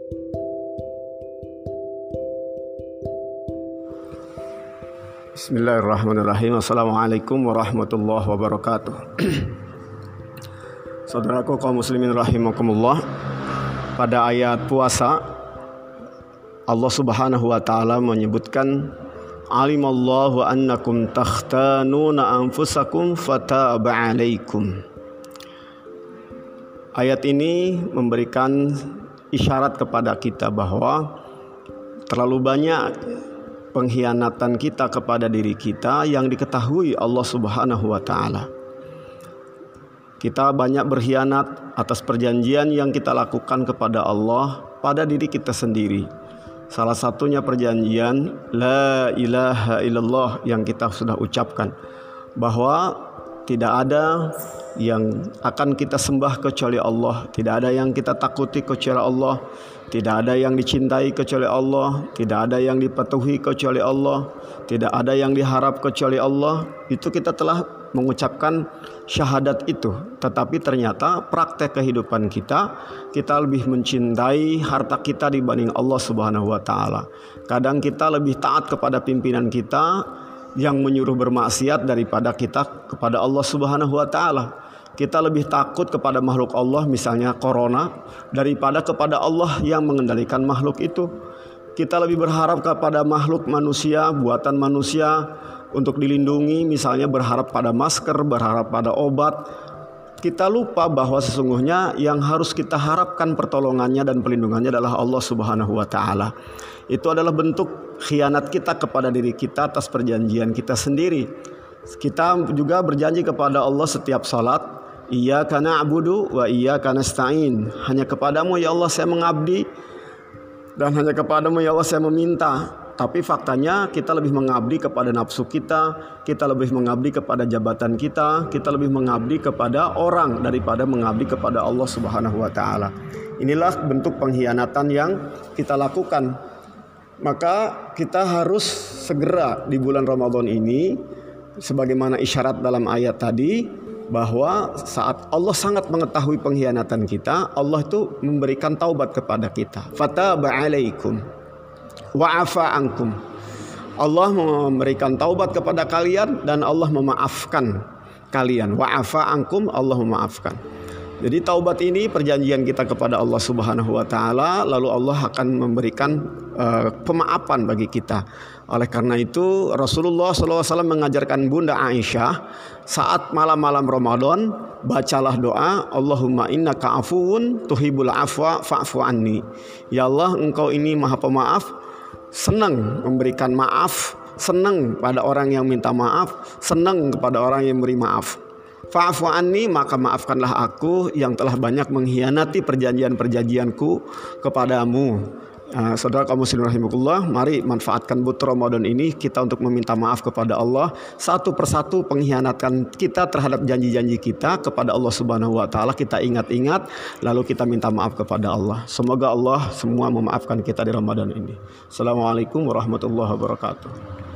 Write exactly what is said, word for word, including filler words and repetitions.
Bismillahirrahmanirrahim. Assalamualaikum warahmatullahi wabarakatuh. Saudaraku kaum muslimin rahimakumullah, pada ayat puasa Allah Subhanahu wa taala menyebutkan alimallahu annakum takhtanuna anfusakum fataba alaikum. Ayat ini memberikan isyarat kepada kita bahwa terlalu banyak pengkhianatan kita kepada diri kita yang diketahui Allah Subhanahu wa taala. Kita banyak berkhianat atas perjanjian yang kita lakukan kepada Allah pada diri kita sendiri. Salah satunya perjanjian la ilaha illallah yang kita sudah ucapkan, bahwa tidak ada yang akan kita sembah kecuali Allah, tidak ada yang kita takuti kecuali Allah, tidak ada yang dicintai kecuali Allah, tidak ada yang dipatuhi kecuali Allah, tidak ada yang diharap kecuali Allah. Itu kita telah mengucapkan syahadat itu, tetapi ternyata praktek kehidupan kita, kita lebih mencintai harta kita dibanding Allah Subhanahu wa taala. Kadang kita lebih taat kepada pimpinan kita yang menyuruh bermaksiat daripada kita kepada Allah Subhanahu wa taala. Kita lebih takut kepada makhluk Allah, misalnya corona, daripada kepada Allah yang mengendalikan makhluk itu. Kita lebih berharap kepada makhluk manusia, buatan manusia untuk dilindungi, misalnya berharap pada masker, berharap pada obat. Kita lupa bahwa sesungguhnya yang harus kita harapkan pertolongannya dan perlindungannya adalah Allah Subhanahu wa taala. Itu adalah bentuk khianat kita kepada diri kita atas perjanjian kita sendiri. Kita juga berjanji kepada Allah setiap salat, iyyaka na'budu wa iyyaka nasta'in. Hanya kepadamu ya Allah saya mengabdi, dan hanya kepadamu ya Allah saya meminta. Tapi faktanya kita lebih mengabdi kepada nafsu kita, kita lebih mengabdi kepada jabatan kita, kita lebih mengabdi kepada orang daripada mengabdi kepada Allah Subhanahu wa taala. Inilah bentuk pengkhianatan yang kita lakukan. Maka kita harus segera di bulan Ramadan ini, sebagaimana isyarat dalam ayat tadi, bahwa saat Allah sangat mengetahui pengkhianatan kita, Allah itu memberikan taubat kepada kita. Fataba alaikum wa'afa ankum. Allah memberikan taubat kepada kalian dan Allah memaafkan kalian. Wa'afa ankum, Allah memaafkan. Jadi taubat ini perjanjian kita kepada Allah Subhanahu wa taala, lalu Allah akan memberikan uh, pemaafan bagi kita. Oleh karena itu Rasulullah shallallahu alaihi wasallam mengajarkan Bunda Aisyah saat malam-malam Ramadan, bacalah doa Allahumma innaka afuwun tuhibbul afwa fa'fu anni. Ya Allah, engkau ini maha pemaaf, senang memberikan maaf, senang pada orang yang minta maaf, senang kepada orang yang memberi maaf. Fa'fu anni, maka maafkanlah aku yang telah banyak mengkhianati perjanjian-perjanjianku kepadamu. Uh, saudara kaum muslimin rahimakumullah, mari manfaatkan bulan Ramadan ini kita untuk meminta maaf kepada Allah, satu persatu pengkhianatan kita terhadap janji-janji kita kepada Allah Subhanahu wa taala kita ingat-ingat, lalu kita minta maaf kepada Allah. Semoga Allah semua memaafkan kita di Ramadan ini. Assalamualaikum warahmatullahi wabarakatuh.